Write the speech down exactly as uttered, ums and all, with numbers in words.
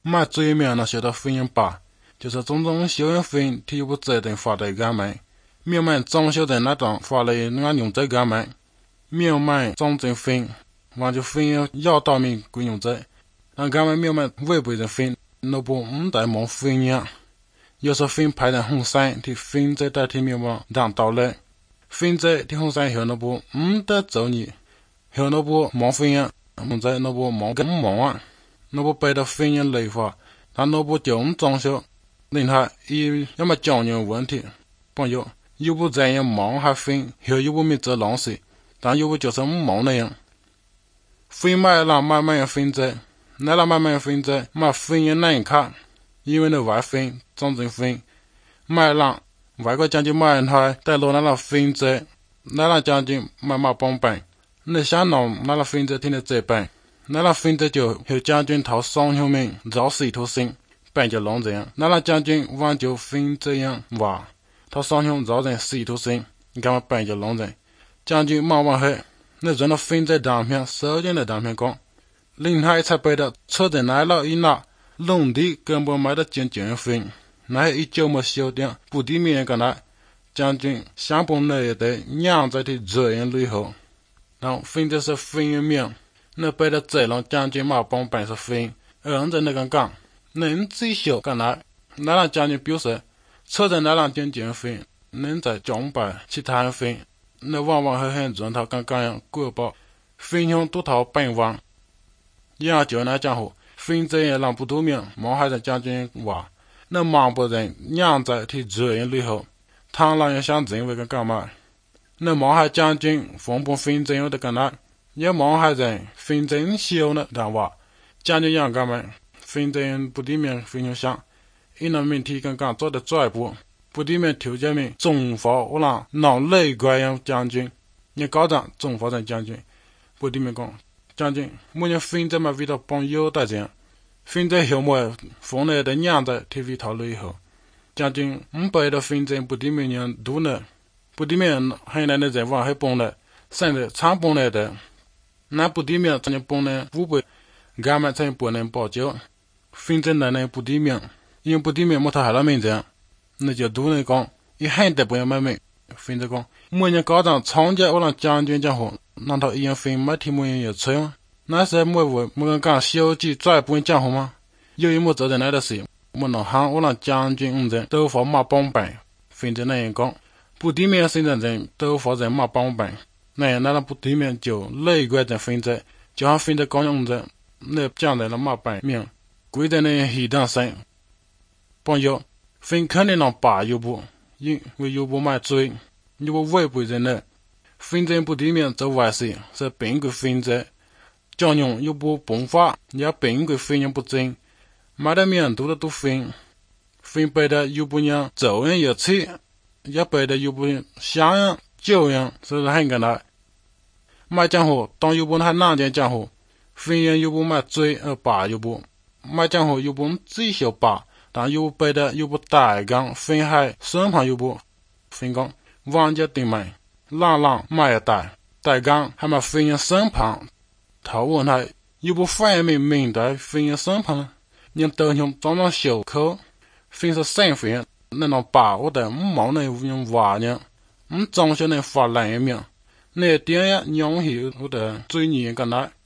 买最面呢写到分人八，就是种种小人分提不责任发的干们，明们装修的那种发了那用这干们，明们装正分，完就分人要到命归用这，让干们明们违背人分，那不唔带忙分人，要是分派人红山，提分在代替明们让到了，分在提红山后那不唔得走你，后那不忙分人，唔在那不忙跟忙啊。那不背到分人类法，他那不就唔装修，令他一要么教育问题，朋友又不这样忙还分，后又不没这浪事，但又不就是唔忙那样，分买了慢慢分在，那了慢慢分在，买分人难看，因为那外分，真正分，买了外国将军买他带落那了分在，那了将军买买帮办，那想闹那了分在听得这办。那拉分的就后将军讨双兄们绕死一头生，办就弄这样。那拉将军挽救分这样话，讨双兄绕人死一头生，你干嘛办就弄人？将军忙完后，那人了分在当片，手间的当片讲，另外才背的车子来了一拿，农地根本买的进军分，那一九么小点，不地面个那，将军想帮那一代娘在的这样旅后，然后分的是分人命。那背的这让将军马帮办是分，而在那个讲，能最小干哪？那让将军表示，车在那让将军分，能在装备其他人分，那往往还很重他刚刚样过报，分享多套本王，也就那讲话，分这也让不多命，忙还在将军话，那忙不人娘在替这样旅后，螳螂也想认为个干嘛？那忙还将军风不分这样的干哪？也忙还在分真小呢，但话将军样干嘛？分真不地面分享想，一那命题刚刚做的拽步，不地面条件面中发我让脑内怪样将军，也高长中发人将军，不地面讲将军，每年分真嘛为了帮友大这样，分真后么放来的娘在提为讨论以后，将军唔背的分真不地面人多呢，不地面还来的人往还帮了，甚至常帮来的。那不地面才能帮呢五百，俺们才不能报销，分正来呢不地面，因为不地面没他还了名字，那就都能讲，一喊得不要买命，分着讲，每年高长参加我让将军讲话，让他一样分买题目也吹吗？那时没我没人讲小鸡再不会讲话吗？有一幕做的那的事，我能喊我让将军人都发马帮办，分着那样讲，不地面生人人都发在马帮办。那样那不对面就内怪在分在，就像分在高用在，那将来了马摆面，贵在那黑当生。朋友，分肯定能把又不，因为又不买追，又不违背人呢。分在不对面做坏事，是并个分在，将用又不崩发，也并个分人不正，买的面多的都分，分背的又不让走人也吃，也背的又不想样。就样是很个难，买江湖当又不还难点江湖，分人又不买追而把又不买江湖又不最小把，但又背的又不大纲分海身旁又不分工，王家定买，浪浪买大大纲还买分人身旁，他问他又不反面明白分人身旁呢，你都用装装小口，分是身份，那能把我的毛呢用话呢？唔装修那发烂面，那点呀娘后我的最年个来。